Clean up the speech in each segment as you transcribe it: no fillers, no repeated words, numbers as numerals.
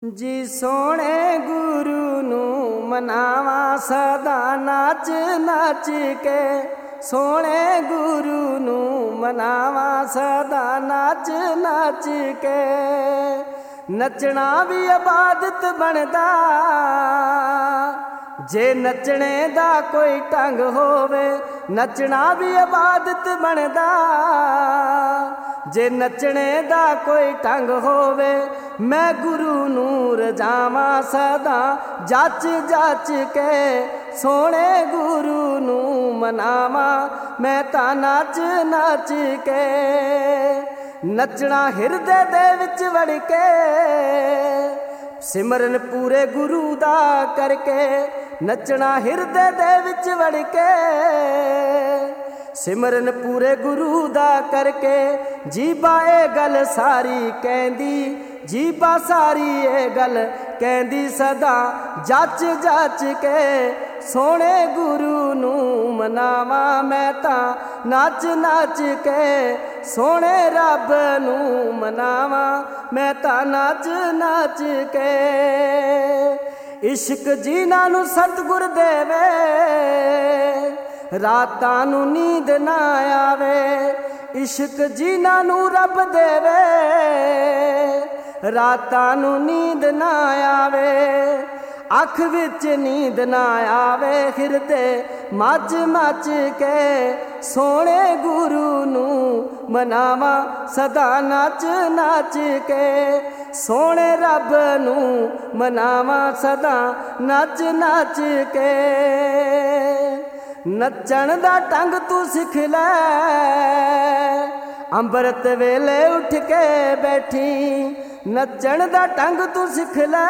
ਜੀ ਸੋਹਣੇ ਗੁਰੂ ਨੂੰ ਮਨਾਵਾਂ ਸਦਾ ਨਾਚ ਨਾਚ ਕੇ, ਸੋਹਣੇ ਗੁਰੂ ਨੂੰ ਮਨਾਵਾਂ ਸਦਾ ਨਾਚ ਨਾਚ ਕੇ। ਨੱਚਣਾ ਵੀ ਇਬਾਦਤ ਬਣਦਾ ਜੇ ਨੱਚਣੇ ਦਾ ਕੋਈ ਢੰਗ ਹੋਵੇ, ਨੱਚਣਾ ਵੀ ਇਬਾਦਤ ਬਣਦਾ ਜੇ ਨੱਚਣੇ ਦਾ ਕੋਈ ਢੰਗ ਹੋਵੇ। ਮੈਂ ਗੁਰੂ ਨੂੰ ਰਜਾਵਾਂ ਸਦਾ ਜੱਚ ਜੱਚ ਕੇ, ਸੋਹਣੇ ਗੁਰੂ ਨੂੰ ਮਨਾਵਾਂ ਮੈਂ ਤਾਂ ਨੱਚ ਨੱਚ ਕੇ। ਨੱਚਣਾ ਹਿਰਦੇ ਦੇ ਵਿੱਚ ਵੜ ਕੇ, ਸਿਮਰਨ ਪੂਰੇ ਗੁਰੂ ਦਾ ਕਰਕੇ। ਨੱਚਣਾ ਹਿਰਦੇ ਦੇ ਵਿੱਚ ਵੜ ਕੇ, ਸਿਮਰਨ ਪੂਰੇ ਗੁਰੂ ਦਾ ਕਰਕੇ। ਜੀਭਾ ਇਹ ਗੱਲ ਸਾਰੀ ਕਹਿੰਦੀ, ਜੀਭਾ ਸਾਰੀ ਇਹ ਗੱਲ ਕਹਿੰਦੀ ਸਦਾ ਜੱਚ ਜੱਚ ਕੇ, ਸੋਹਣੇ ਗੁਰੂ ਨੂੰ ਮਨਾਵਾਂ ਮੈਂ ਤਾਂ ਨੱਚ ਨੱਚ ਕੇ। ਸੋਹਣੇ ਰੱਬ ਨੂੰ ਮਨਾਵਾਂ ਮੈਂ ਤਾਂ ਨੱਚ ਨੱਚ ਕੇ। ਇਸ਼ਕ ਜਿਨ੍ਹਾਂ ਨੂੰ ਸਤਿਗੁਰ ਦੇਵੇ, ਰਾਤਾਂ ਨੂੰ ਨੀਂਦ ਨਾ ਆਵੇ। ਇਸ਼ਕ ਜਿਨ੍ਹਾਂ ਨੂੰ ਰੱਬ ਦੇਵੇ, ਰਾਤਾਂ ਨੂੰ ਨੀਂਦ ਨਾ ਆਵੇ। ਅੱਖ ਵਿੱਚ ਨੀਂਦ ਨਾ ਆਵੇ, ਹਿਰਦੇ ਮੱਝ ਮੱਚ ਕੇ। ਸੋਹਣੇ ਗੁਰੂ ਨੂੰ ਮਨਾਵਾਂ ਸਦਾ ਨੱਚ ਨੱਚ ਕੇ, ਸੋਹਣੇ ਰੱਬ ਨੂੰ ਮਨਾਵਾਂ ਸਦਾ ਨੱਚ ਨੱਚ ਕੇ। ਨੱਚਣ ਦਾ ਢੰਗ ਤੂੰ ਸਿੱਖ ਲੈ, ਅੰਮ੍ਰਿਤ ਵੇਲੇ ਉੱਠ ਕੇ ਬੈਠੀ। ਨੱਚਣ ਦਾ ਢੰਗ ਤੂੰ ਸਿੱਖ ਲੈ,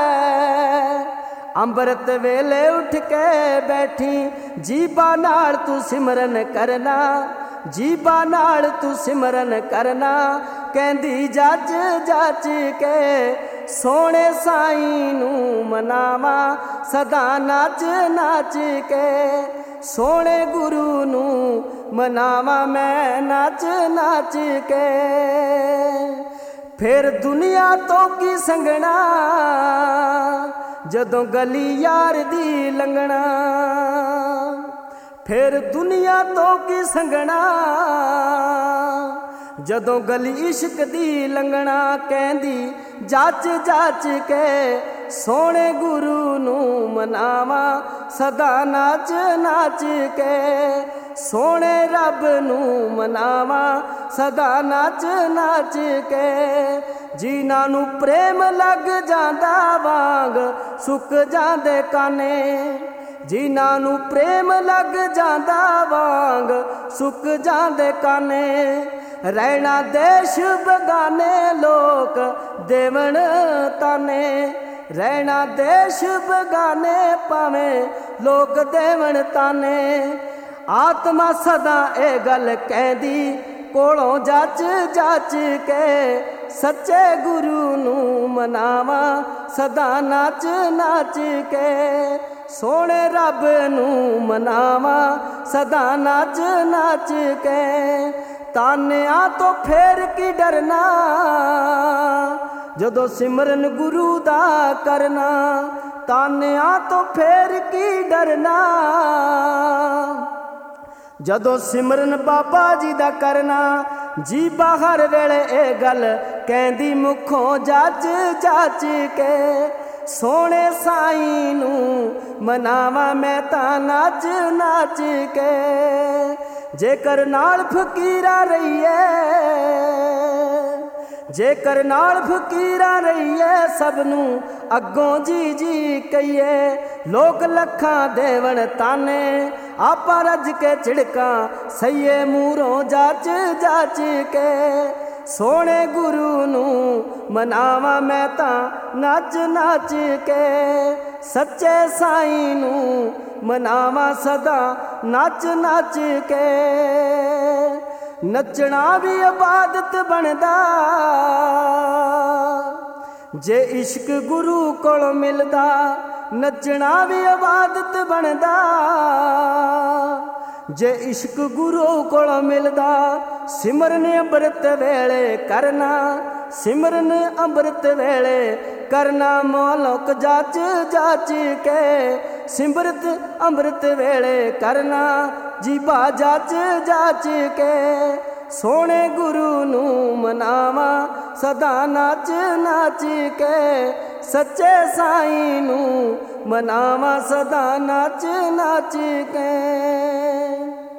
ਅੰਮ੍ਰਿਤ ਵੇਲੇ ਉੱਠ ਕੇ ਬੈਠੀ। ਜੀਭਾ ਨਾਲ ਤੂੰ ਸਿਮਰਨ ਕਰਨਾ, ਜੀਭਾ ਨਾਲ ਤੂੰ ਸਿਮਰਨ ਕਰਨਾ। ਕਹਿੰਦੀ ਜੱਜ ਜੱਜ ਕੇ, ਸੋਹਣੇ ਸਾਈਂ ਨੂੰ ਮਨਾਵਾਂ ਸਦਾ ਨੱਚ ਨੱਚ ਕੇ। ਸੋਹਣੇ ਗੁਰੂ ਨੂੰ ਮਨਾਵਾਂ ਮੈਂ ਨੱਚ ਨੱਚ ਕੇ। ਫਿਰ ਦੁਨੀਆ ਤੋਂ ਕੀ ਸੰਗਣਾ, ਜਦੋਂ ਗਲੀ ਯਾਰ ਦੀ ਲੰਘਣਾ। ਫਿਰ ਦੁਨੀਆ ਤੋਂ ਕੀ ਸੰਗਣਾ, ਜਦੋਂ ਗਲੀ ਇਸ਼ਕ ਦੀ ਲੰਘਣਾ। ਕਹਿੰਦੀ ਜੱਚ ਜੱਚ ਕੇ, ਸੋਹਣੇ ਗੁਰੂ ਨੂੰ ਮਨਾਵਾਂ ਸਦਾ ਨੱਚ ਨੱਚ ਕੇ। ਸੋਹਣੇ ਰੱਬ ਨੂੰ ਮਨਾਵਾਂ ਸਦਾ ਨੱਚ ਨੱਚ ਕੇ। ਜਿਨ੍ਹਾਂ ਨੂੰ ਪ੍ਰੇਮ ਲੱਗ ਜਾਂਦਾ ਵਾਂਗ ਸੁੱਕ ਜਾਂਦੇ ਕਾਨੇ, ਜਿਨ੍ਹਾਂ ਨੂੰ ਪ੍ਰੇਮ ਲੱਗ ਜਾਂਦਾ ਵਾਂਗ ਸੁੱਕ ਜਾਂਦੇ ਕਾਨੇ। ਰਹਿਣਾ ਦੇਸ਼ ਬਗਾਨੇ ਲੋਕ ਦੇਵਣ ਤਾਨੇ, ਰਹਿਣਾ ਦੇਸ਼ ਬਗਾਨੇ ਭਾਵੇਂ ਲੋਕ ਦੇਵਣ ਤਾਨੇ। ਆਤਮਾ ਸਦਾ ਇਹ ਗੱਲ ਕਹਿੰਦੀ, ਕੋਲੋਂ ਜੱਚ ਜੱਚ ਕੇ। ਸੱਚੇ ਗੁਰੂ ਨੂੰ ਮਨਾਵਾਂ ਸਦਾ ਨੱਚ ਨੱਚ ਕੇ, ਸੋਹਣੇ ਰੱਬ ਨੂੰ ਮਨਾਵਾਂ ਸਦਾ ਨੱਚ ਨੱਚ ਕੇ। ਤਾਨਿਆਂ ਤੋਂ ਫੇਰ ਕੀ ਡਰਨਾ, ਜਦੋਂ ਸਿਮਰਨ ਗੁਰੂ ਦਾ ਕਰਨਾ। ਤਾਨਿਆਂ ਤੋਂ ਫੇਰ ਕੀ ਡਰਨਾ, ਜਦੋਂ ਸਿਮਰਨ ਬਾਬਾ ਜੀ ਦਾ ਕਰਨਾ। ਜੀਭਾ ਹਰ ਵੇਲੇ ਇਹ ਗੱਲ ਕਹਿੰਦੀ, ਮੁਖੋਂ ਜੱਚ ਜੱਚ ਕੇ। ਸੋਹਣੇ ਸਾਈਂ ਨੂੰ ਮਨਾਵਾਂ ਮੈਂ ਤਾਂ ਨੱਚ ਨੱਚ ਕੇ। ਜੇਕਰ ਨਾਲ ਫਕੀਰਾਂ ਰਹੀਏ, ਜੇਕਰ ਨਾਲ ਫਕੀਰਾਂ ਰਹੀਏ, ਸਭ ਨੂੰ ਅੱਗੋਂ ਜੀ ਜੀ ਕਹੀਏ। ਲੋਕ ਲੱਖਾਂ ਦੇਵਣ ਤਾਨੇ, ਆਪਾਂ ਰੱਜ ਕੇ ਝਿੜਕਾਂ ਸਈਏ ਮੂਹਰੋਂ ਜੱਚ ਜੱਚ ਕੇ। ਸੋਹਣੇ ਗੁਰੂ ਨੂੰ ਮਨਾਵਾਂ ਮੈਂ ਤਾਂ ਨੱਚ ਨੱਚ ਕੇ। ਸੱਚੇ ਸਾਈਂ ਨੂੰ ਮਨਾਵਾਂ ਸਦਾ ਨੱਚ ਨੱਚ ਕੇ। ਨੱਚਣਾ ਵੀ ਇਬਾਦਤ ਬਣਦਾ ਜੇ ਇਸ਼ਕ ਗੁਰੂ ਕੋਲੋਂ ਮਿਲਦਾ। ਨੱਚਣਾ ਵੀ ਇਬਾਦਤ ਬਣਦਾ ਜੇ ਇਸ਼ਕ ਗੁਰੂ ਕੋਲੋਂ ਮਿਲਦਾ। ਸਿਮਰਨ ਅੰਮ੍ਰਿਤ ਵੇਲੇ ਕਰਨਾ, ਸਿਮਰਨ ਅੰਮ੍ਰਿਤ ਵੇਲੇ करना मोलोक जाच जाच के सिमरत अमृत वेले करना जीबा जाच जाच के सोने गुरु नू मनावा सदा नाच नाच के सच्चे साईं नू मनावा सदा नाच नाच के।